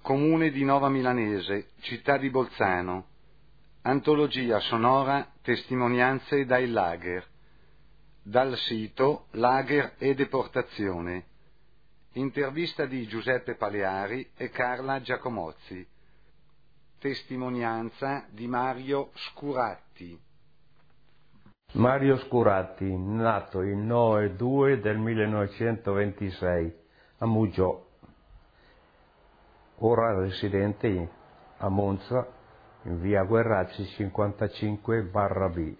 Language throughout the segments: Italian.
Comune di Nova Milanese, città di Bolzano. Antologia sonora Testimonianze dai lager. Dal sito Lager e Deportazione. Intervista di Giuseppe Paleari e Carla Giacomozzi. Testimonianza di Mario Scuratti. Mario Scuratti, nato il 9/2 del 1926 a Muggiò, ora residente a Monza, in via Guerrazzi 55/B.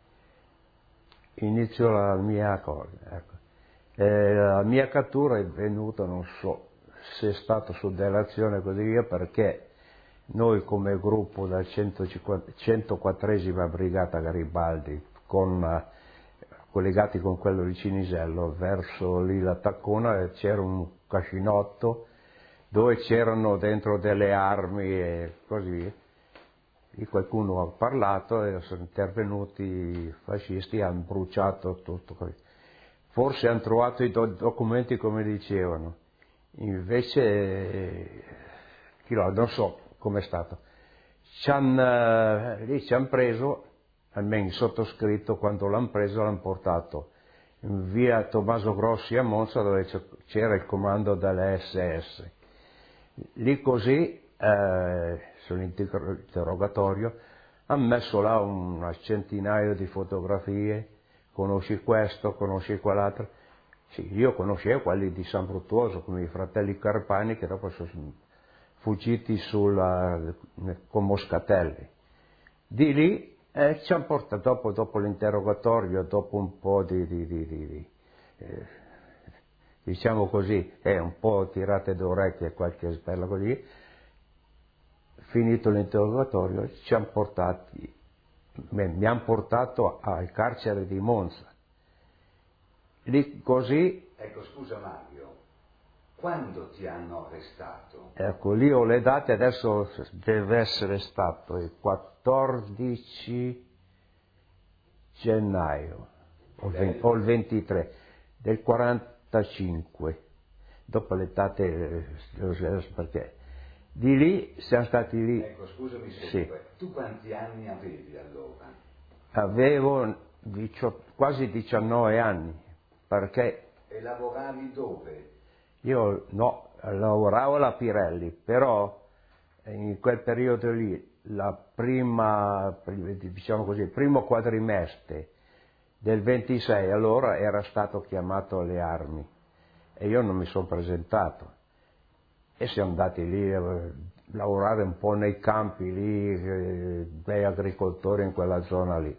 Inizio la mia cosa. Ecco. La mia cattura è venuta, non so se è stato su delazione e così via, perché noi come gruppo dal 104esima Brigata Garibaldi, collegati con quello di Cinisello, verso lì la Taccona, c'era un cascinotto dove c'erano dentro delle armi e così via. Lì qualcuno ha parlato e sono intervenuti i fascisti, hanno bruciato tutto. Forse hanno trovato i documenti come dicevano, invece non so com'è stato. Lì ci hanno preso, almeno il sottoscritto, quando l'hanno preso l'hanno portato in via Tommaso Grossi a Monza, dove c'era il comando delle SS. Lì così, sull'interrogatorio, hanno messo là un centinaio di fotografie, conosci questo, conosci quell'altro. Sì, io conoscevo quelli di San Fruttuoso, come i fratelli Carpani, che dopo sono fuggiti con Moscatelli. Di lì ci hanno portato, dopo l'interrogatorio, dopo un po' diciamo così, un po' tirate d'orecchie, qualche sperla così, finito l'interrogatorio, mi hanno portato al carcere di Monza. Lì così... Ecco, scusa Mario, quando ti hanno arrestato? Ecco, lì ho le date, adesso deve essere stato il 14 gennaio o il 23 del 45, dopo le date, perché di lì siamo stati lì. Ecco, scusami se sì. Tu quanti anni avevi allora? Avevo quasi 19 anni, perché... E lavoravi dove? Io no, lavoravo alla Pirelli, però in quel periodo lì, diciamo così, il primo quadrimestre del 26, allora era stato chiamato alle armi e io non mi sono presentato e siamo andati lì a lavorare un po' nei campi lì, dei agricoltori in quella zona lì.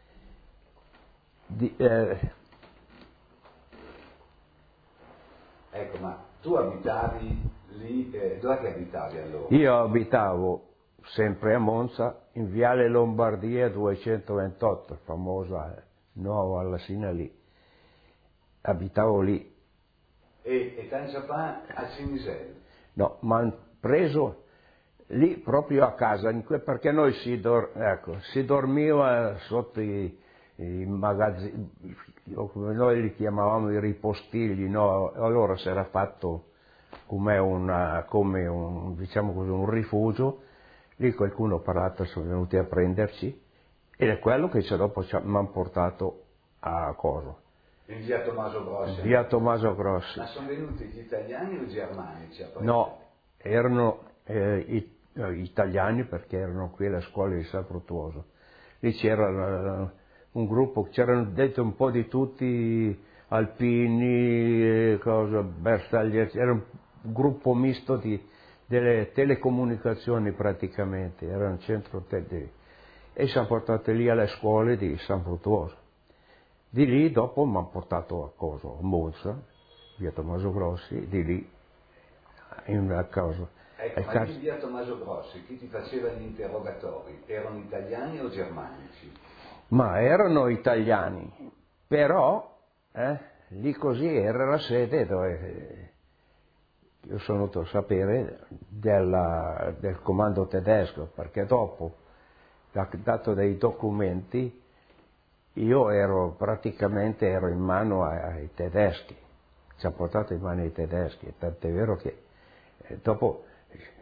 Ecco, ma tu abitavi lì, dove che abitavi allora? Io abitavo sempre a Monza, in Viale Lombardia 228, famosa nuova Allassina lì. Abitavo lì. E tanto fa a Cinisello? No, mi hanno preso lì proprio a casa, perché noi si dormiva sotto i magazzini, come noi li chiamavamo i ripostigli, no? Allora si era fatto come diciamo così, un rifugio. Lì qualcuno ha parlato, sono venuti a prenderci ed è quello che dopo mi hanno portato a Coso. In via Tommaso Grossi? Via Tommaso Grossi. Ma sono venuti gli italiani o i germanici a prendere? No, erano italiani, perché erano qui alla scuola di San Fruttuoso. Lì c'era un gruppo, c'erano dentro un po' di tutti, alpini, bersaglieri, era un gruppo misto delle telecomunicazioni praticamente, era un centro e siamo portati lì alle scuole di San Fruttuoso. Di lì dopo mi hanno portato a Monza, via Tommaso Grossi, di lì in Coso. Ecco, ma in via Tommaso Grossi chi ti faceva gli interrogatori? Erano italiani o germanici? Ma erano italiani, però lì così era la sede dove io sono venuto a sapere del comando tedesco, perché dopo, dato dei documenti, io ero in mano ai tedeschi, ci ha portato in mano ai tedeschi, tant'è vero che dopo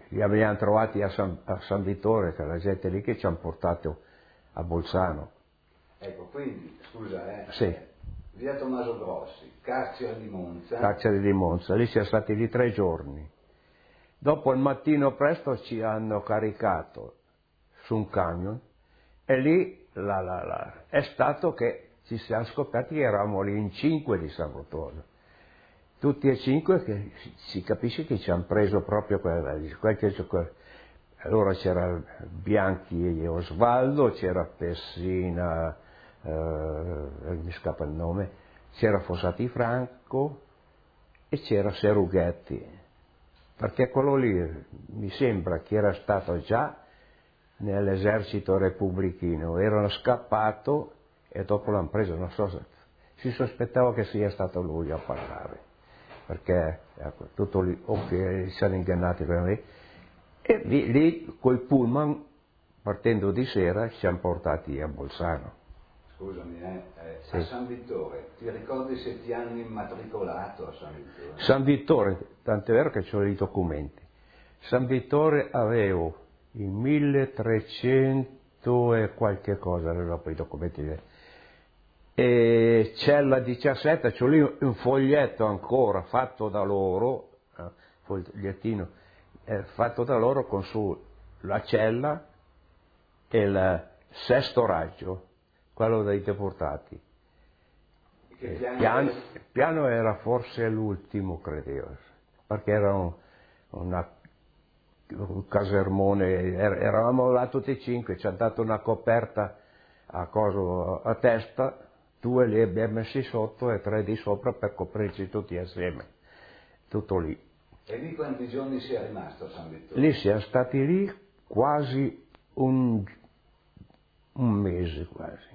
li abbiamo trovati a San Vittore, che la gente lì che ci hanno portato a Bolzano. Ecco, quindi, scusa, Sì. via Tommaso Grossi, carcere di Monza. Carcere di Monza, lì siamo stati lì 3 giorni. Dopo il mattino presto ci hanno caricato su un camion e lì è stato che ci siamo scoperti che eravamo lì in 5 di San Frutuoso. Tutti e 5 che si capisce che ci hanno preso proprio allora c'era Bianchi e Osvaldo, c'era Pessina, mi scappa il nome, c'era Fossati Franco e c'era Serughetti, perché quello lì mi sembra che era stato già nell'esercito repubblichino, erano scappato e dopo l'hanno preso, non so se si sospettava che sia stato lui a parlare, perché ecco, tutto lì, ok, si sono ingannati per lì. E lì col pullman, partendo di sera, ci siamo portati a Bolzano. Scusami, sì. A San Vittore, ti ricordi se ti hanno immatricolato a San Vittore? San Vittore, tant'è vero che ho i documenti. San Vittore avevo il 1300 e qualche cosa, dopo i documenti. E cella 17, c'ho lì un foglietto ancora fatto da loro, fogliettino, fatto da loro con su la cella e il 6° raggio, quello dei deportati. Il piano era forse l'ultimo, credevo, perché era un casermone, eravamo là tutti e 5, ci ha dato una coperta a testa, 2 li abbiamo messi sotto e 3 di sopra per coprirci tutti assieme, tutto lì. E lì quanti giorni sei rimasto a San Vittore? Lì siamo stati lì quasi un mese quasi.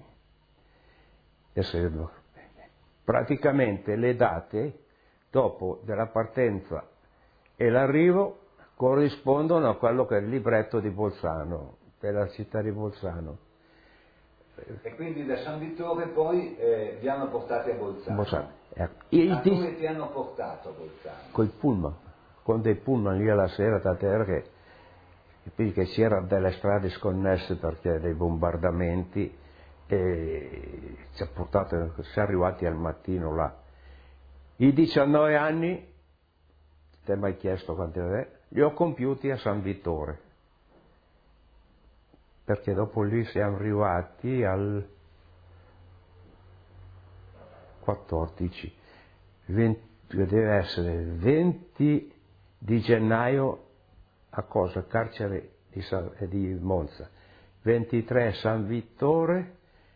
Praticamente le date dopo della partenza e l'arrivo corrispondono a quello che è il libretto di Bolzano, della città di Bolzano. E quindi da San Vittore poi vi hanno portati a Bolzano. Dove ti hanno portato a Bolzano? Col pullman, con dei pullman lì alla sera, tant'è vero che c'erano delle strade sconnesse perché dei bombardamenti e ci ha portato, siamo arrivati al mattino là. I 19 anni, ti hai mai chiesto quanti è? Li ho compiuti a San Vittore, perché dopo lì siamo arrivati al 14, deve essere 20 di gennaio a cosa? Carcere di Monza, 23 San Vittore,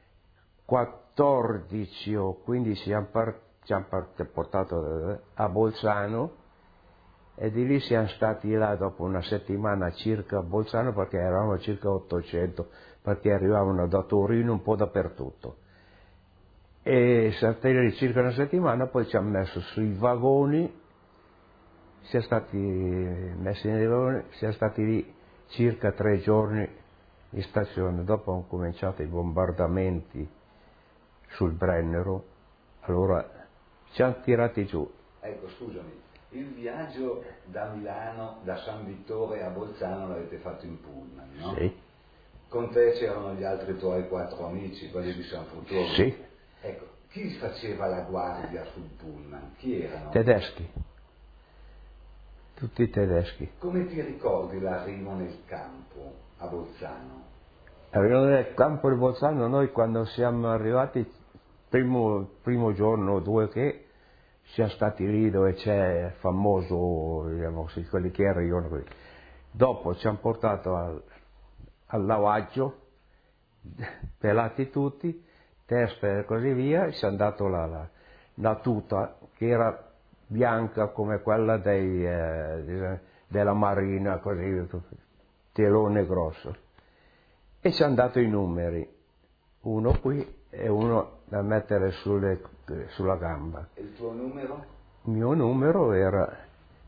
14 o 15 ci hanno portato a Bolzano e di lì siamo stati là dopo una settimana circa a Bolzano, perché eravamo circa 800, perché arrivavano da Torino un po' dappertutto. E siamo stati lì circa una settimana, poi ci hanno messo sui vagoni, siamo stati messi nei vagoni, siamo stati lì circa 3 giorni in stazione. Dopo hanno cominciato i bombardamenti sul Brennero, allora ci hanno tirati giù. Ecco, scusami, il viaggio da Milano, da San Vittore a Bolzano l'avete fatto in pullman, no? Sì. Con te c'erano gli altri tuoi 4 amici, quelli di San Frutuoso. Sì. Ecco, chi faceva la guardia sul pullman? Chi erano? Tedeschi. Tutti tedeschi. Come ti ricordi l'arrivo nel campo a Bolzano? L'arrivo nel campo di Bolzano, noi quando siamo arrivati, primo giorno o 2 che siamo stati lì dove c'è famoso, diciamo, quelli che arrivano qui. Dopo ci hanno portato al lavaggio, pelati tutti, teste e così via, ci hanno dato la tuta che era bianca come quella della marina, così, telone grosso, e ci hanno dato i numeri, uno qui e uno da mettere sulla gamba. E il tuo numero? Il mio numero era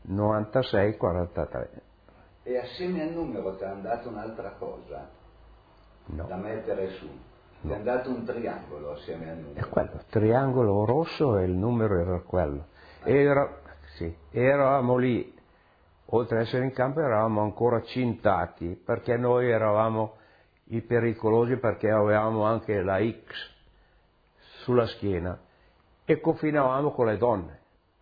9643. E assieme al numero ti hanno dato un'altra cosa? No. Da mettere su? Ti hanno dato un triangolo assieme al numero? È quello, triangolo rosso, e il numero era quello. Eravamo lì oltre ad essere in campo eravamo ancora cintati, perché noi eravamo i pericolosi perché avevamo anche la X sulla schiena e confinavamo con le donne.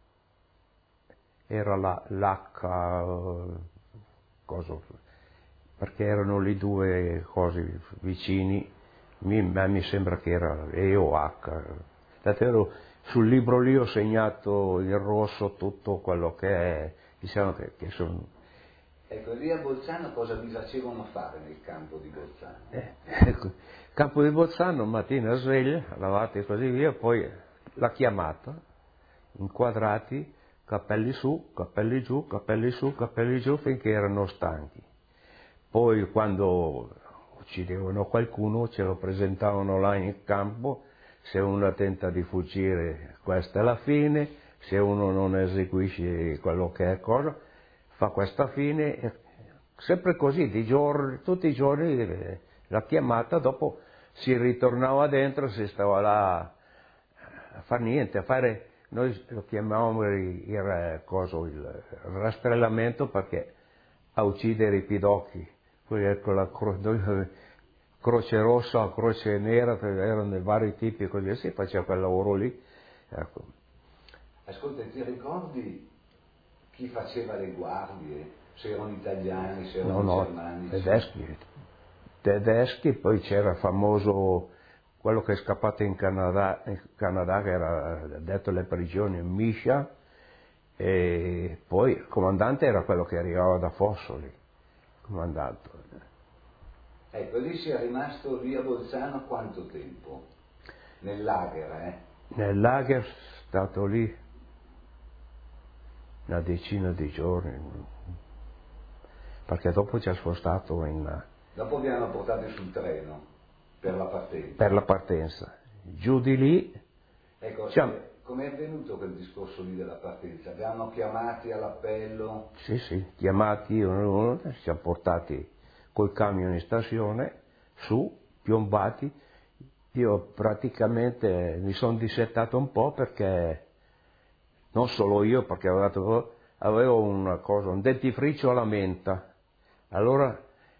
Era l'H, cosa, perché erano lì due cose vicini, mi sembra che era E o H. Davvero, sul libro lì ho segnato in rosso tutto quello che è, diciamo che sono... Ecco, lì a Bolzano cosa vi facevano fare nel campo di Bolzano? Ecco, campo di Bolzano, mattina sveglia, lavate e così via, poi la chiamata, inquadrati, capelli su, capelli giù, capelli su, capelli giù, finché erano stanchi. Poi quando uccidevano qualcuno ce lo presentavano là in campo, se uno tenta di fuggire questa è la fine, se uno non eseguisce quello che è cosa, fa questa fine, sempre così, tutti i giorni la chiamata, dopo si ritornava dentro, si stava là a fare niente, a fare, noi lo chiamavamo il rastrellamento perché a uccidere i pidocchi, poi ecco croce rossa, croce nera, erano vari tipi, così si faceva quel lavoro lì. Ecco. Ascolta, ti ricordi chi faceva le guardie? Se erano italiani, se erano germanici? Tedeschi, poi c'era il famoso, quello che è scappato in Canada che era detto le prigioni, Misha, e poi il comandante era quello che arrivava da Fossoli, comandante. Ecco, lì si è rimasto lì a Bolzano quanto tempo? Nel lager, Nel lager stato lì una decina di giorni, perché dopo ci ha spostato in... Dopo vi hanno portati sul treno per la partenza. Per la partenza. Giù di lì... Ecco, com'è avvenuto quel discorso lì della partenza? Vi hanno chiamati all'appello? Sì, chiamati uno, ci siamo portati col camion in stazione, su, piombati. Io praticamente mi sono dissettato un po' perché, non solo io, perché avevo una cosa, un dentifricio alla menta. Allora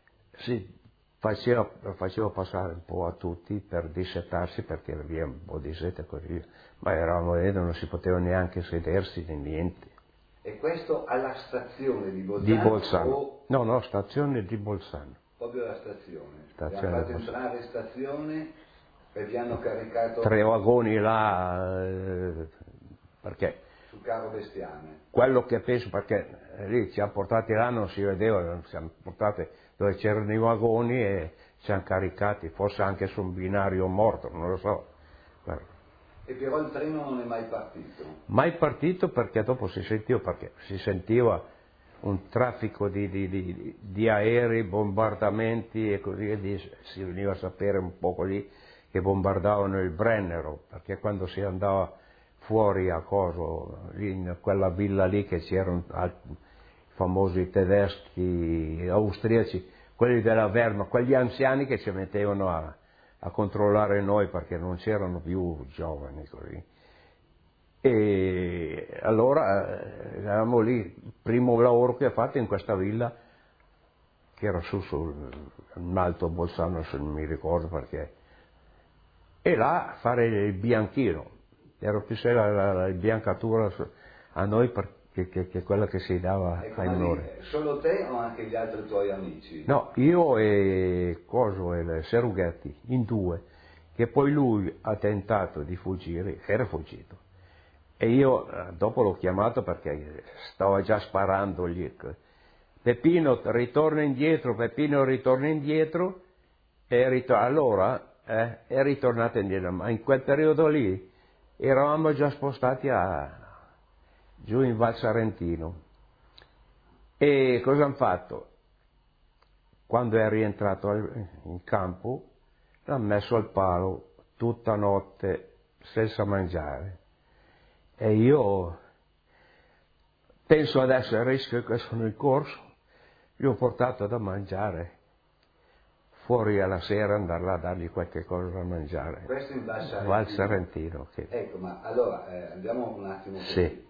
facevo passare un po' a tutti per dissettarsi perché via un po' di sete e così via. Ma eravamo lì, non si poteva neanche sedersi né niente. E questo alla stazione di Bolzano? Di Bolzano. No, stazione di Bolzano. Proprio la stazione. Vi hanno fatto entrare in stazione e vi hanno caricato... 3 vagoni là, perché... Sul carro bestiame. Quello che penso, perché lì ci hanno portati là, non si vedeva, ci hanno portati dove c'erano i vagoni e ci hanno caricati, forse anche su un binario morto, non lo so. Guarda. E però il treno non è mai partito? Mai partito perché dopo si sentiva un traffico di aerei, bombardamenti e così via, si veniva a sapere un po' lì che bombardavano il Brennero, perché quando si andava fuori a Coso, in quella villa lì che c'erano i famosi tedeschi, austriaci, quelli della Wehrmacht, quegli anziani che ci mettevano a controllare noi perché non c'erano più giovani così. E allora eravamo lì, il primo lavoro che ho fatto in questa villa, che era sul Alto Bolzano, se non mi ricordo perché, e là fare il bianchino, era più la biancatura a noi che quella che si dava ai minori. Solo te o anche gli altri tuoi amici? No, io e Serughetti, in 2, che poi lui ha tentato di fuggire, era fuggito. E io dopo l'ho chiamato perché stava già sparandogli. Peppino ritorna indietro, e allora è ritornato indietro, ma in quel periodo lì eravamo già spostati giù in Val Sarentino. E cosa hanno fatto? Quando è rientrato in campo, l'ha messo al palo tutta notte senza mangiare. E io penso adesso al rischio che sono in corso, gli ho portato da mangiare, fuori alla sera andare là a dargli qualche cosa da mangiare. Questo in Val Sarentino? Val Sarentino, sì. Ecco, ma allora andiamo un attimo così. Sì.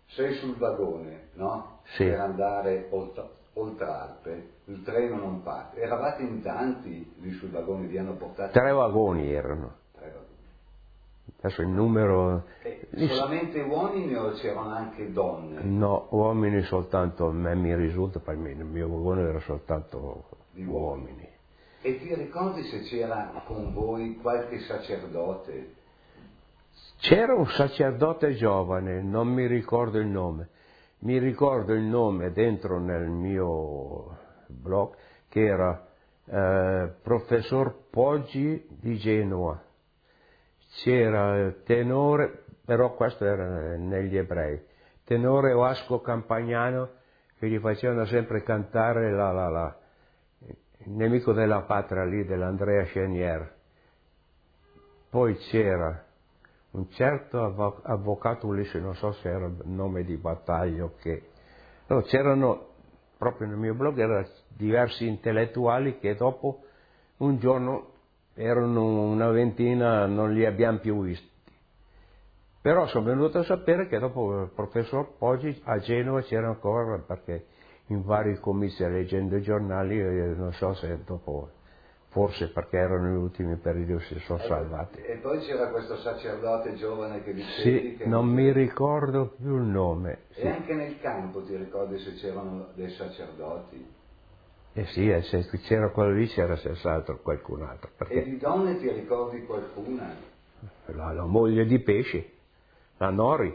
sei sul vagone, no? Sì. Per andare oltre Alpe, il treno non parte. Eravate in tanti lì sul vagone, vi hanno portato? 3 vagoni erano. 3 vagoni. Adesso il numero... Solamente uomini o c'erano anche donne? No, uomini soltanto, a me mi risulta, per me, nel mio vagone era soltanto Di uomini. E ti ricordi se c'era con voi qualche sacerdote? C'era un sacerdote giovane, non mi ricordo il nome. Mi ricordo il nome dentro nel mio blog, che era professor Poggi di Genova. C'era tenore, però questo era negli ebrei, tenore Vasco Campagnano, che gli facevano sempre cantare il nemico della patria lì, dell'Andrea Chenier. Poi c'era un certo avvocato Ulisse, non so se era il nome di battaglia o che. No, c'erano, proprio nel mio blog, erano diversi intellettuali che dopo un giorno erano una ventina, non li abbiamo più visti. Però sono venuto a sapere che dopo il professor Poggi a Genova c'era ancora, perché in vari comizi leggendo i giornali, non so se dopo, forse perché erano gli ultimi periodi, si sono salvati. E poi c'era questo sacerdote giovane che Sì, dicevi che non mi ricordo più il nome. E anche nel campo ti ricordi se c'erano dei sacerdoti? Sì, se c'era quello lì c'era senz'altro qualcun altro. E di donne ti ricordi qualcuna? La moglie di Pesce, la Nori,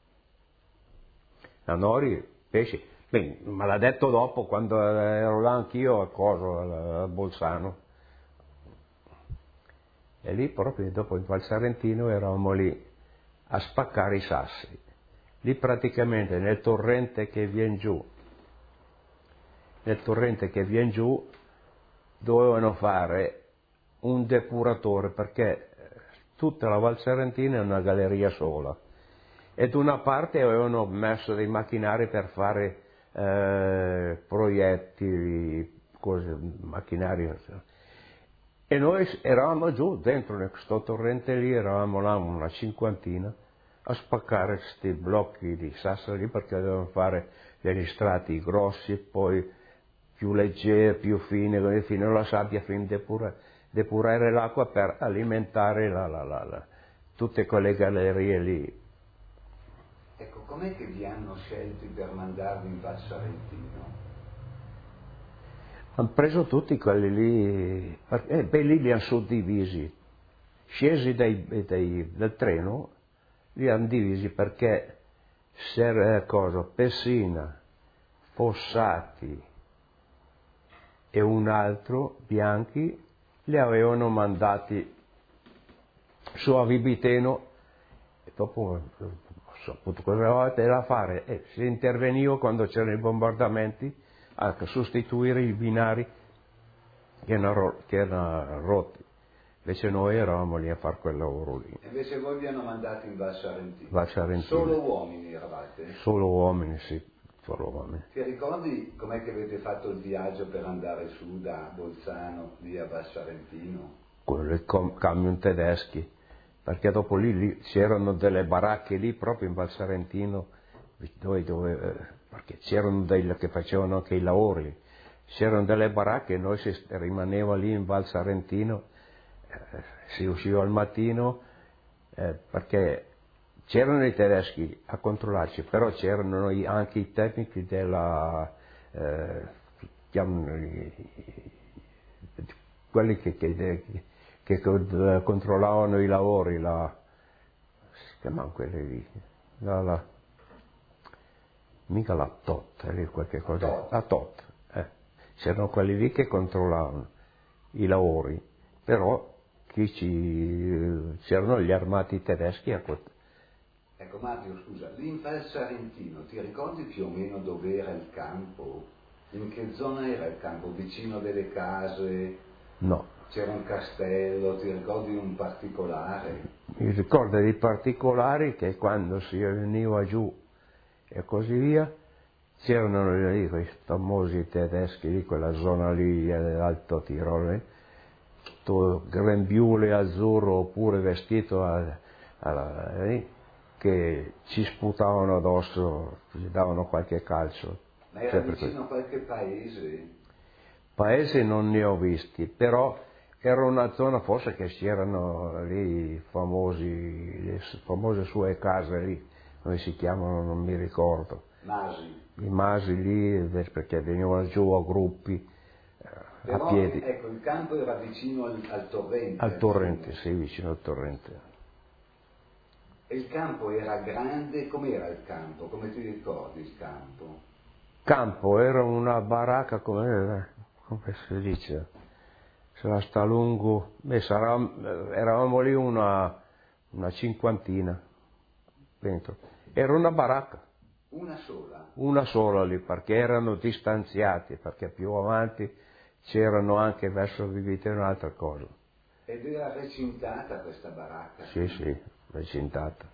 Pesce. Beh, me l'ha detto dopo, quando ero là anch'io a Bolzano. E lì proprio dopo in Val Sarentino eravamo lì a spaccare i sassi. Lì praticamente nel torrente che viene giù, dovevano fare un depuratore, perché tutta la Val Sarentina è una galleria sola. E da una parte avevano messo dei macchinari per fare proiettili, cose, macchinari. E noi eravamo giù dentro questo torrente lì, eravamo là una cinquantina a spaccare questi blocchi di sasso lì, perché dovevano fare degli strati grossi, poi più leggeri, più fine, fino alla sabbia, fino a depurare l'acqua per alimentare tutte quelle gallerie lì. Ecco, com'è che vi hanno scelti per mandarvi in Val Sarentino? Hanno preso tutti quelli lì, lì li hanno suddivisi, scesi dal treno, li hanno divisi perché Pessina, Fossati e un altro, Bianchi, li avevano mandati su a Vibiteno, e dopo ho saputo cosa avevate da fare, si interveniva quando c'erano i bombardamenti a sostituire i binari che erano rotti. Invece noi eravamo lì a fare quel lavoro lì. E invece voi vi hanno mandati in Val Sarentino? Val Sarentino. Solo uomini eravate? Solo uomini, sì, solo uomini. Ti ricordi com'è che avete fatto il viaggio per andare su da Bolzano lì a Val Sarentino? Con i camion tedeschi, perché dopo lì c'erano delle baracche lì proprio in Val Sarentino, perché c'erano dei che facevano anche i lavori, c'erano delle baracche e noi si rimaneva lì in Val Sarentino, si usciva al mattino, perché c'erano i tedeschi a controllarci, però c'erano anche i tecnici quelli che controllavano i lavori, si chiamavano quelli lì, mica la TOT, lì qualche cosa, la TOT, c'erano quelli lì che controllavano i lavori, però c'erano gli armati tedeschi a Ecco Mario, scusa, lì in Val Sarentino ti ricordi più o meno dove era il campo? In che zona era il campo? Vicino delle case? No. C'era un castello, ti ricordi un particolare? Mi ricordo dei particolari che quando si veniva giù e così via, c'erano lì quei famosi tedeschi di quella zona lì dell'Alto Tirolo, tutto grembiule azzurro oppure vestito che ci sputavano addosso, ci davano qualche calcio. Ma era vicino a qualche paese? Paesi non ne ho visti, però era una zona forse che c'erano lì le famose sue case lì, come si chiamano non mi ricordo. Masi. I masi lì, perché venivano giù a gruppi, Però, a piedi. ecco, il campo era vicino al torrente. Al torrente, sì, vicino al torrente. E il campo era grande? Com'era il campo? Come ti ricordi il campo? Campo era una baracca, come si dice? Sarà sta lungo, eravamo lì una cinquantina dentro. Era una baracca. Una sola? Una sola lì, perché erano distanziati, perché più avanti c'erano anche verso Vivite un'altra cosa. Ed era recintata questa baracca? Sì, recintata.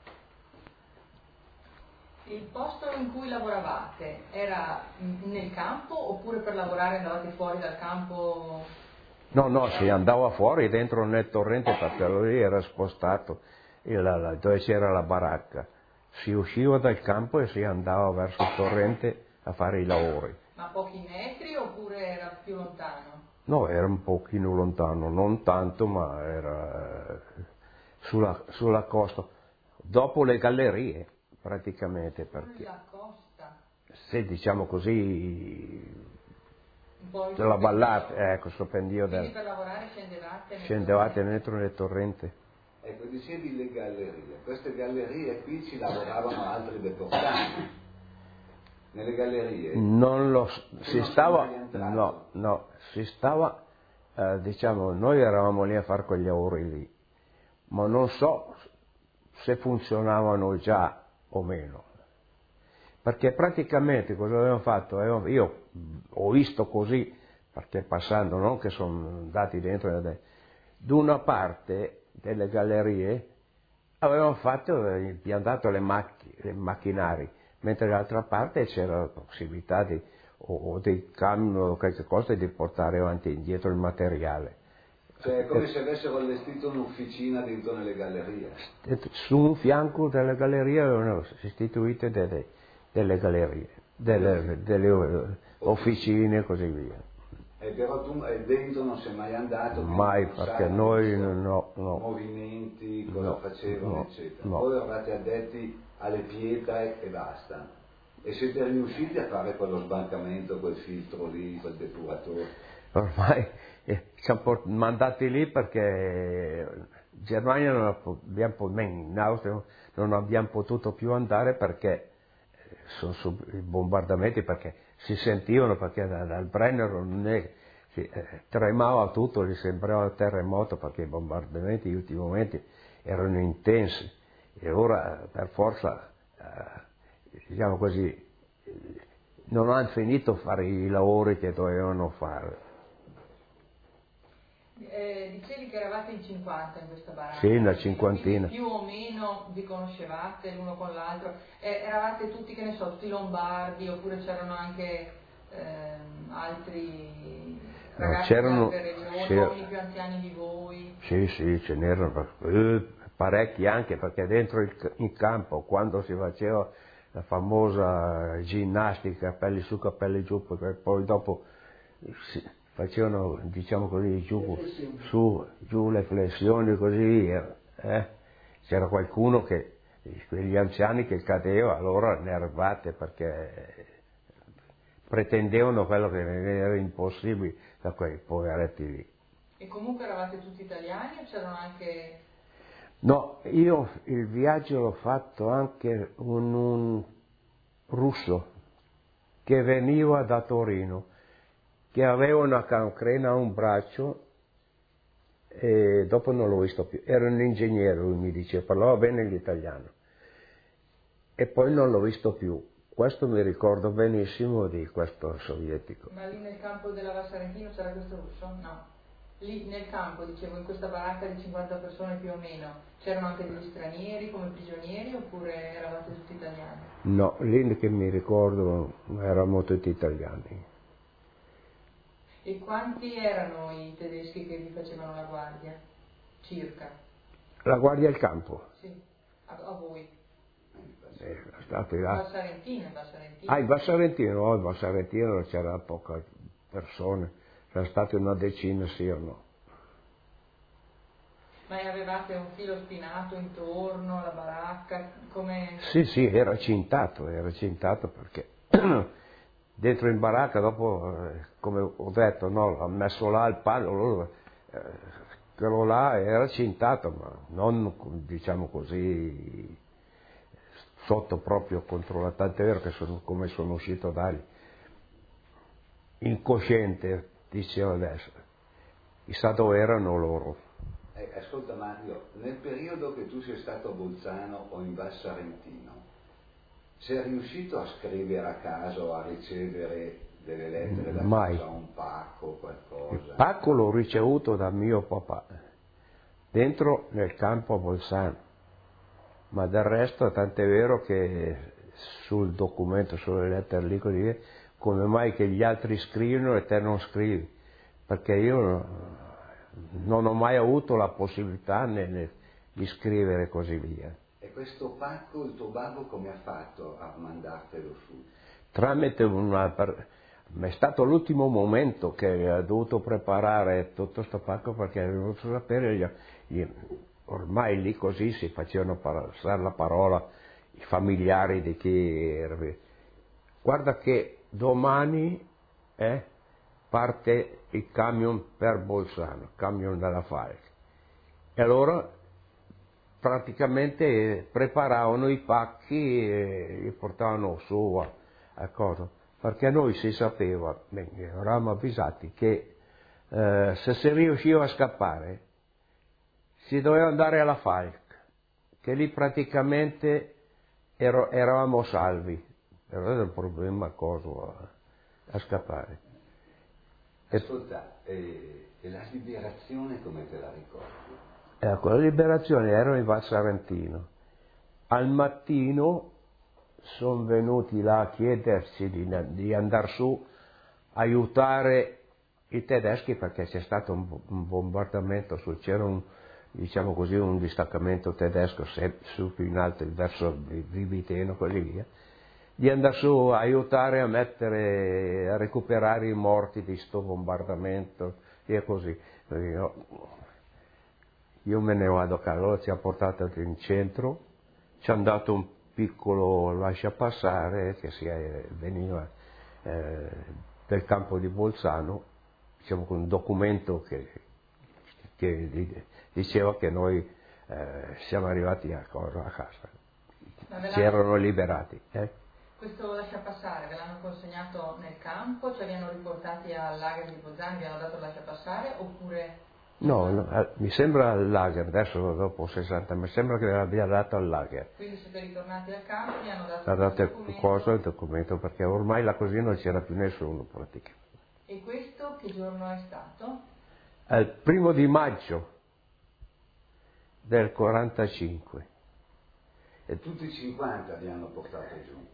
Il posto in cui lavoravate era nel campo oppure per lavorare andavate fuori dal campo? No, si andava fuori dentro nel torrente perché lì era spostato dove c'era la baracca. Si usciva dal campo e si andava verso il torrente a fare i lavori. Ma pochi metri oppure era più lontano? No, era un pochino lontano, non tanto, ma era sulla costa. Dopo le gallerie, praticamente. Perché, sulla costa? se diciamo così, Un po' la vallata, ecco, sto pendio quindi per lavorare scendevate? Scendevate dentro nel torrente. Ecco, dicevi le gallerie. Queste gallerie qui ci lavoravano altri deportati. Nelle gallerie? Si stava, diciamo, noi eravamo lì a fare quegli lavori lì, ma non so se funzionavano già o meno. Perché praticamente cosa avevano fatto? Io ho visto così, perché passando, non che sono andati dentro, d'una parte delle gallerie avevano impiantato le macchinari, mentre dall'altra parte c'era la possibilità o dei camion o qualche cosa di portare avanti e indietro il materiale. Cioè è come se avessero allestito un'officina dentro nelle gallerie. Su un fianco delle gallerie avevano istituite delle gallerie, delle officine e così via. Però tu dentro non sei mai andato? Mai, perché noi no. Movimenti, cosa facevano, eccetera. No. Voi eravate addetti alle pietre e basta. E siete riusciti a fare quello sbancamento, quel filtro lì, quel depuratore? Ormai ci hanno mandati lì perché in Germania in Austria non abbiamo potuto più andare perché sono i bombardamenti, perché si sentivano, perché dal Brennero tremava tutto, gli sembrava terremoto perché i bombardamenti gli ultimi momenti erano intensi e ora per forza, diciamo così, non hanno finito a fare i lavori che dovevano fare. Dicevi che eravate in 50 in questa baracca. Sì, una cinquantina. Più o meno vi conoscevate l'uno con l'altro? Eravate tutti, che ne so, tutti lombardi oppure c'erano anche altri ragazzi di altre regioni, uomini più anziani di voi? Sì, ce n'erano parecchi anche, perché dentro in campo, quando si faceva la famosa ginnastica, capelli su, capelli giù, perché poi dopo facevano, diciamo così, giù le flessioni così via, c'era qualcuno quegli anziani che cadeva, allora nervate perché pretendevano quello che era impossibile da quei poveretti lì. E comunque eravate tutti italiani o c'erano anche... No, io il viaggio l'ho fatto anche un russo che veniva da Torino, che aveva una cancrena a un braccio e dopo non l'ho visto più. Era un ingegnere, lui mi diceva, parlava bene l'italiano. E poi non l'ho visto più. Questo mi ricordo benissimo di questo sovietico. Ma lì nel campo della Valsarentino c'era questo russo? No. Lì nel campo, dicevo, in questa baracca di 50 persone più o meno, c'erano anche degli stranieri come prigionieri oppure eravate tutti italiani? No, lì che mi ricordo eravamo tutti italiani. E quanti erano i tedeschi che vi facevano la guardia? Circa? La guardia al campo? Sì, a voi. stati là. Bassarentino. Il Bassarentino c'era poche persone, erano state una decina sì o no. Ma avevate un filo spinato intorno alla baracca? Come... Sì, era cintato perché dentro in baracca dopo, come ho detto, no, ha messo là il palo, quello là era cintato, ma non diciamo così sotto proprio controllo, tant'è vero che come sono uscito da lì, incosciente, dicevo adesso, chissà dove erano loro. Ascolta Mario, nel periodo che tu sei stato a Bolzano o in Bassarentino, sei riuscito a scrivere a casa o a ricevere delle lettere da Mai. casa, un pacco, qualcosa? Il pacco l'ho ricevuto da mio papà, dentro nel campo a Bolzano, ma del resto tant'è vero che sul documento, sulle lettere lì così, come mai che gli altri scrivono e te non scrivi? Perché io non ho mai avuto la possibilità di scrivere così via. E questo pacco il tuo babbo come ha fatto a mandartelo su? Tramite ma è stato l'ultimo momento che ha dovuto preparare tutto questo pacco perché avevo voluto sapere, ormai lì così si facevano passare la parola i familiari di chi era. Guarda che domani parte il camion per Bolzano, camion della Falck. E allora praticamente preparavano i pacchi e li portavano su a cosa. Perché noi si sapeva, eravamo avvisati, che se si riusciva a scappare si doveva andare alla Falck, che lì praticamente eravamo salvi. Però era un problema a scappare. Ascolta, e la liberazione come te la ricordi? Ecco, la liberazione ero in Bassarentino. Al mattino sono venuti là a chiederci di andare su, aiutare i tedeschi perché c'è stato un bombardamento, c'era diciamo così, un distaccamento tedesco su più in alto verso Viviteno, così via, di andare su a aiutare a recuperare i morti di sto bombardamento e così. Io me ne vado a casa, allora ci ha portato in centro, ci hanno dato un piccolo lasciapassare che veniva del campo di Bolzano, diciamo con un documento che diceva che noi siamo arrivati a casa, ci erano liberati. Questo lasciapassare ve l'hanno consegnato nel campo, cioè vi hanno riportati al lager di Bolzano, vi hanno dato il lasciapassare oppure... No, mi sembra al lager, adesso dopo 60, mi sembra che l'abbia dato al lager. Quindi siete ritornati al campo e vi hanno dato ha dato il documento perché ormai là così non c'era più nessuno praticamente. E questo che giorno è stato? È il 1 maggio del 45. E tutti i 50 li hanno portati giù?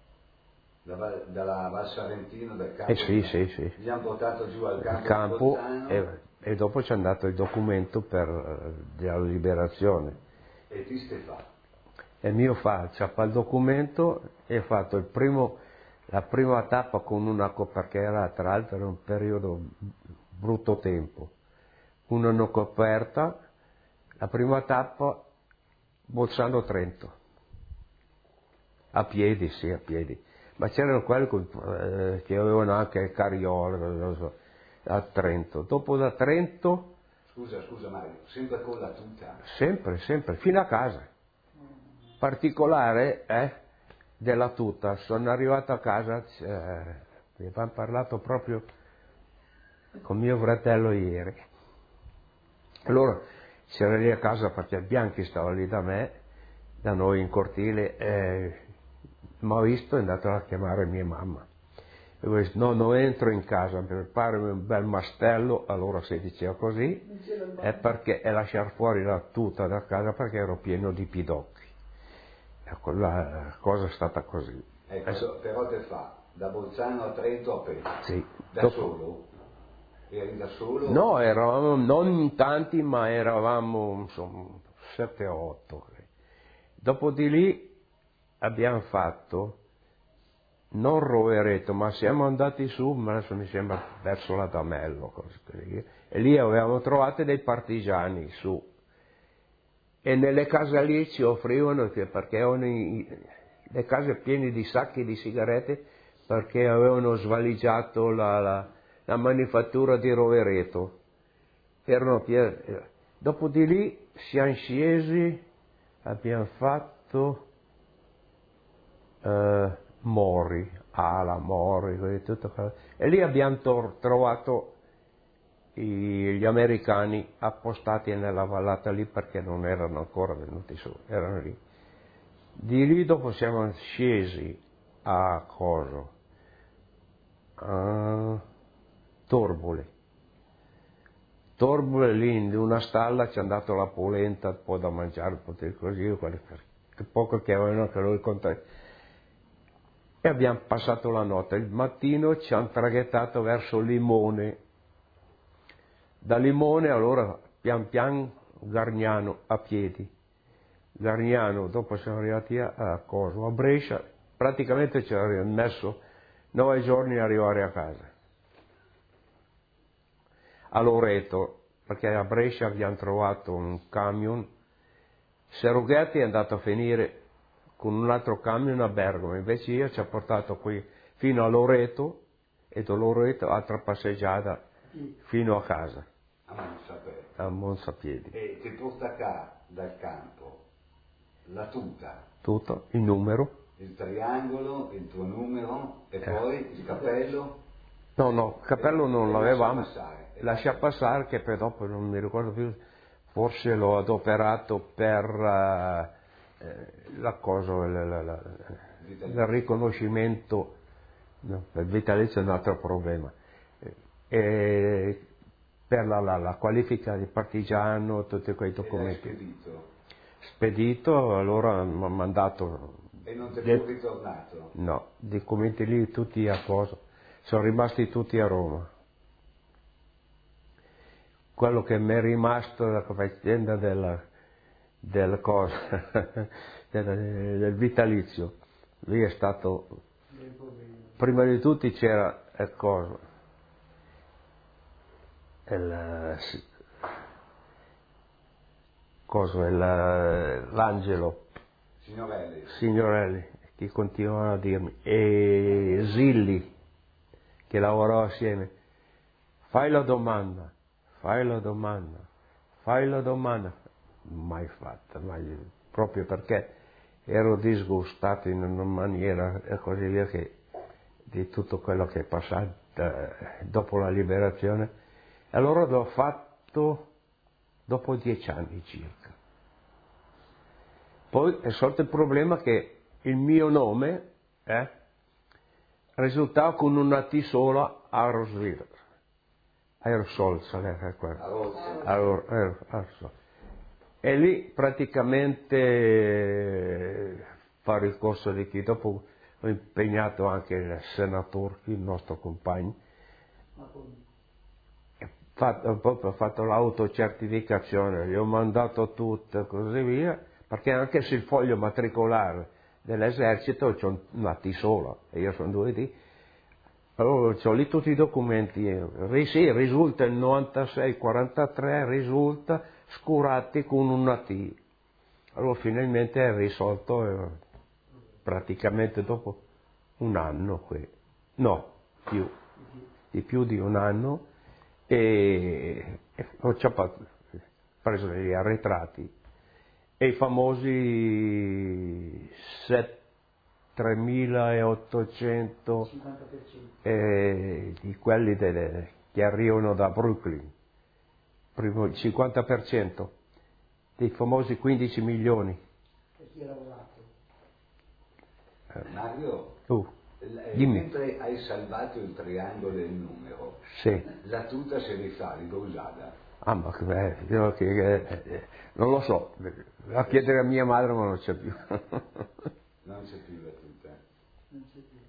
Dalla Bassarentino del campo? Sì. Li hanno portato giù al campo e dopo ci hanno dato il documento per la liberazione. E ti stai fatto? E mio ci ha fatto il documento e ha fatto la prima tappa con perché era tra l'altro era un periodo brutto tempo, una coperta, la prima tappa Bolzano-Trento, a piedi, ma c'erano quelli che avevano anche il carriolo, non so, a Trento. Dopo da Trento... Scusa Mario, sempre con la tuta? Sempre, fino a casa. Particolare della tuta, sono arrivato a casa, mi avevano parlato proprio con mio fratello ieri. Allora c'era lì a casa perché Bianchi stava lì da noi in cortile, mi ha visto e è andato a chiamare mia mamma. E ho detto, no, non entro in casa, preparami un bel mastello, allora si diceva così, e lasciare fuori la tuta da casa perché ero pieno di pidocchi. Ecco, la cosa è stata così. Ecco, però te fa, da Bolzano a Trento a Pesaro. Sì. Solo? Eri da solo? No, eravamo non in tanti, ma eravamo insomma 7 o 8. Dopo di lì abbiamo fatto non Rovereto, ma siamo andati su, ma adesso mi sembra verso la Damello, così, e lì avevamo trovato dei partigiani su, e nelle case lì ci offrivano, perché avevano le case piene di sacchi di sigarette, perché avevano svaligiato la manifattura di Rovereto. Dopo di lì siamo scesi, abbiamo fatto Mori, Ala, Mori, tutto, e lì abbiamo trovato gli americani appostati nella vallata lì, perché non erano ancora venuti su, erano lì. Di lì dopo siamo scesi a Coso, a Torbole. Torbole, lì in una stalla ci è andato la polenta, un po' da mangiare, un po' di così, che poco che avevano che lui contava. E abbiamo passato la notte. Il mattino ci hanno traghettato verso Limone. Da Limone allora pian pian Gargnano a piedi. Gargnano, dopo siamo arrivati a Coso, a Brescia, praticamente ci avevano messo 9 giorni a arrivare a casa. A Loreto, perché a Brescia abbiamo trovato un camion, Serughetti è andato a finire con un altro camion a Bergamo, invece io ci ho portato qui fino a Loreto, e da Loreto altra passeggiata fino a casa. A Monsapiedi. E ti porta qua dal campo la tuta. Tutto, il numero. Il triangolo, il tuo numero e poi il cappello. No, il cappello non l'avevamo. Lascia passare, che poi dopo non mi ricordo più, forse l'ho adoperato per la cosa, il riconoscimento, no, il vitalizio è un altro problema. Per la qualifica di partigiano, tutti quei documenti. Spedito, allora mi ha mandato. E non ti è più ritornato? No, i documenti lì tutti a cosa, sono rimasti tutti a Roma. Quello che mi è rimasto dalla faccenda del vitalizio, lì è stato, prima di tutti c'era il coso, l'angelo Signorelli, che continuano a dirmi, e Zilli, che lavorò assieme, fai la domanda, mai fatta, proprio perché ero disgustato in una maniera e così via, che di tutto quello che è passato dopo la liberazione. Allora l'ho fatto dopo 10 anni circa. Poi è sorto il problema che il mio nome risultava con una T sola a Rosville. Aerosol, e lì praticamente fare il corso di chi. Dopo ho impegnato anche il senatore, il nostro compagno, ho fatto l'autocertificazione, gli ho mandato tutto e così via, perché anche se il foglio matricolare dell'esercito c'è una T sola e io sono 2 T. Allora ho lì tutti i documenti, sì, risulta il 96-43, risulta scurati con una T. Allora finalmente è risolto praticamente dopo un anno qui, no, di più di un anno, e ho preso gli arretrati e i famosi 3.800 di quelli che arrivano da Brooklyn, primo il 50% dei famosi 15 milioni. Mario, dimmi. mentre hai salvato il triangolo e il numero, sì, la tuta se li fa usata. Ah, ma non lo so, a chiedere a mia madre, ma non c'è più. Non c'è più la tuta. Non c'è più.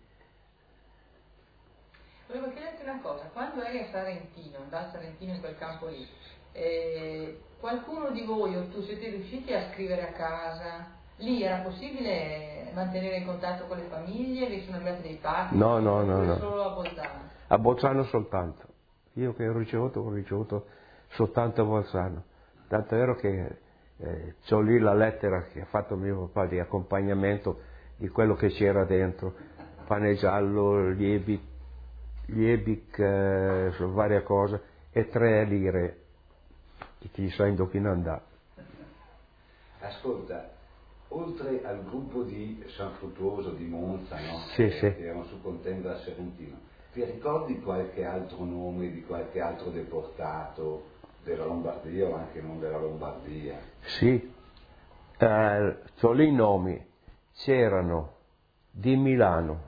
Volevo chiederti una cosa, quando eri a Sarentino, da Sarentino in quel campo lì, qualcuno di voi o tu siete riusciti a scrivere a casa Lì era possibile mantenere in contatto con le famiglie? Vi sono arrivati dei pacchi? No. Solo a Bolzano? A Bolzano soltanto. Io che ho ricevuto soltanto a Bolzano. Tanto è vero che c'ho lì la lettera che ha fatto mio papà di accompagnamento di quello che c'era dentro. Pane giallo, Liebig, varie cose, e 3 lire. E ti sai indovinare. Ascolta, oltre al gruppo di San Fruttuoso, di Monza, no? Sì. Che erano su Contenda Serentino, ti ricordi qualche altro nome di qualche altro deportato della Lombardia o anche non della Lombardia? Sì, c'ho lì i nomi, c'erano di Milano,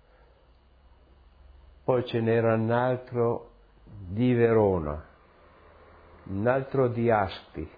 poi ce n'era un altro di Verona, un altro di Asti,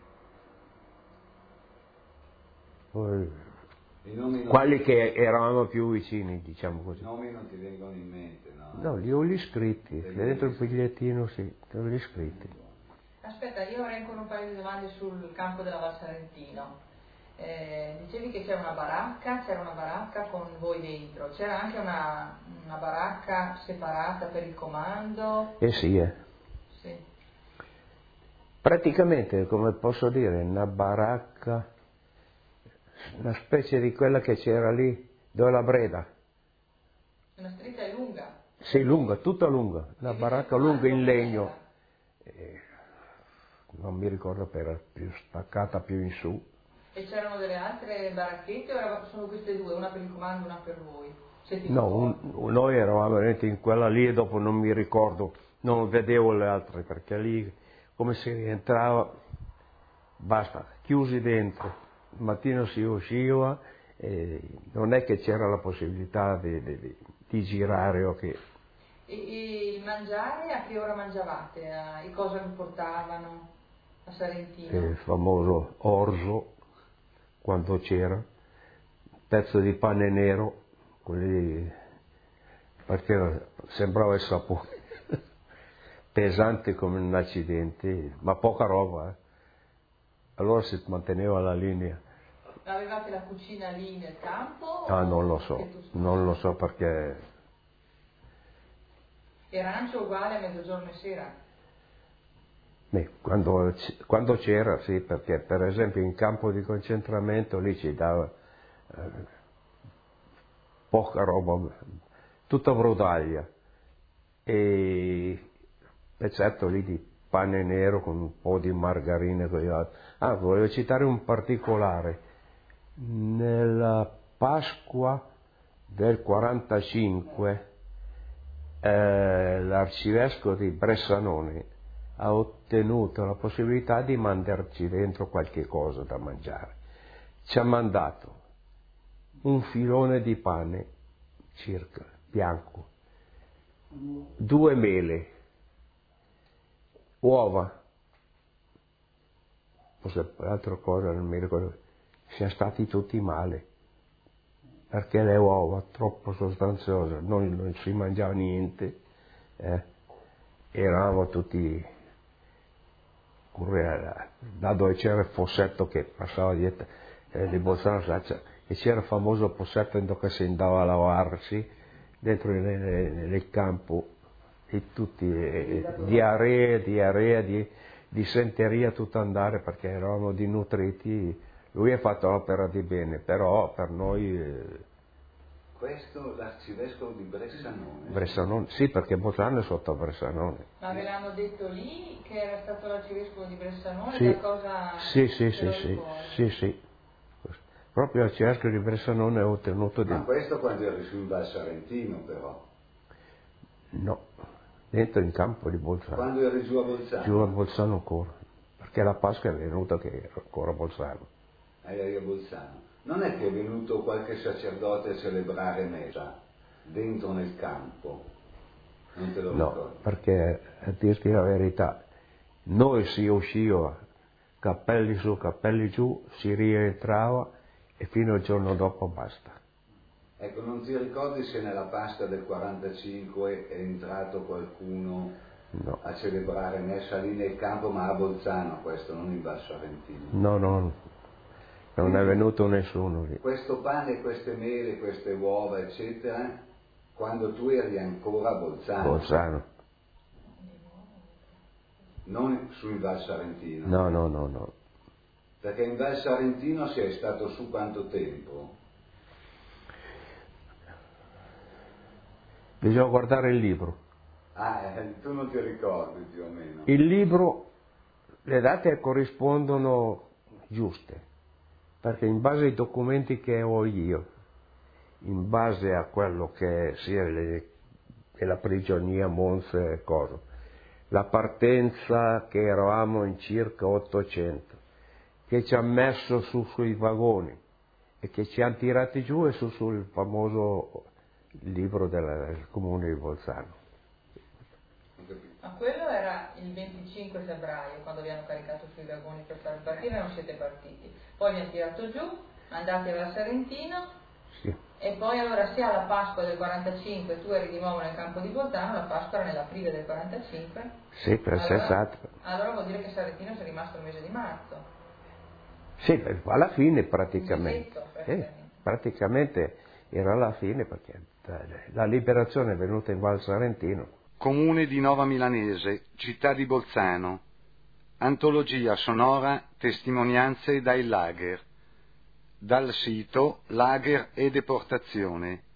poi quelli che eravamo più vicini, diciamo così. I nomi non ti vengono in mente, no? No, li ho lì scritti, dentro il bigliettino sì, li ho lì scritti. Aspetta, io avrei ancora un paio di domande sul campo della Val Sarentino. Dicevi che c'era una baracca con voi dentro, c'era anche una baracca separata per il comando? Sì. Sì. Praticamente, come posso dire, una baracca, una specie di quella che c'era lì, dove la Breda. Una stretta è lunga? Sì, lunga, tutta lunga, una baracca lunga in legno. Non mi ricordo per era più staccata più in su. E c'erano delle altre baracchette o sono queste due, una per il comando e una per voi? No, noi eravamo veramente in quella lì e dopo non mi ricordo, non vedevo le altre perché lì come si rientrava, basta, chiusi dentro, il mattino si usciva e non è che c'era la possibilità di girare o che... E il mangiare, a che ora mangiavate? E cosa vi portavano a Sarentino? Il famoso orzo, quando c'era, pezzo di pane nero, quelli, perché sembrava il sapone, pesante come un accidente, ma poca roba. Allora si manteneva la linea. Avevate la cucina lì nel campo? Non lo so perché... E rancio uguale a mezzogiorno e sera? Quando c'era, sì, perché per esempio in campo di concentramento lì ci dava poca roba, tutta brodaglia e pezzetto lì di pane nero con un po' di margarina. Volevo citare un particolare. Nella Pasqua del 45 l'arcivescovo di Bressanone ha ottenuto la possibilità di mandarci dentro qualche cosa da mangiare. Ci ha mandato un filone di pane, circa, bianco, 2 mele, uova, forse altra cosa non mi ricordo, siamo stati tutti male, perché le uova troppo sostanziose, non si mangiava niente, eravamo tutti... da dove c'era il fossetto che passava dietro di Bolzano e c'era il famoso fossetto dove si andava a lavarsi dentro nel campo e tutti diarrea, dissenteria, tutto andare perché eravamo dinutriti. Lui ha fatto l'opera di bene, però per noi... Questo l'arcivescovo di Bressanone? Bressanone, sì, perché Bolzano è sotto Bressanone. Ma ve l'hanno detto lì che era stato l'arcivescovo di Bressanone? Sì, cosa sì. Proprio l'arcivescovo di Bressanone ha ottenuto Ma questo quando eri su in Val Sarentino però? No, dentro in campo di Bolzano. Quando eri giù a Bolzano? Giù a Bolzano ancora, perché la Pasqua è venuta che ero ancora a Bolzano. Eri a Bolzano. Non è che è venuto qualche sacerdote a celebrare messa dentro nel campo? Non te lo ricordo? No, perché a dirti la verità, noi si usciva, cappelli su, cappelli giù, si rientrava e fino al giorno dopo basta. Ecco, non ti ricordi se nella Pasqua del 45 è entrato qualcuno a celebrare messa lì nel campo, ma a Bolzano questo, non in Val Sarentino? No, Non è venuto nessuno lì. Questo pane, queste mele, queste uova, eccetera, quando tu eri ancora a Bolzano. Bolzano. Non su in Val Sarentino. No. Perché in Val Sarentino sei stato su quanto tempo? Bisogna guardare il libro. Tu non ti ricordi più o meno. Il libro, le date corrispondono giuste, perché in base ai documenti che ho io, in base a quello che sia la prigionia, Monza e cosa, la partenza che eravamo in circa 800, che ci hanno messo sui vagoni e che ci hanno tirati giù e sul famoso libro del comune di Bolzano. Ma quello era il 25 febbraio, quando vi hanno caricato sui vagoni per far partire, non siete partiti. Poi vi hanno tirato giù, andati a Val Sarentino, Sì. e poi allora sia alla Pasqua del 45, tu eri di nuovo nel campo di Bolzano, la Pasqua era nell'aprile del 45. Sì, per esatto. Allora vuol dire che Sarentino sei rimasto il mese di marzo. Sì, alla fine praticamente. Mesetto, Praticamente era alla fine, perché la liberazione è venuta in Val Sarentino. Comune di Nova Milanese, città di Bolzano. Antologia sonora Testimonianze dai lager. Dal sito Lager e Deportazione.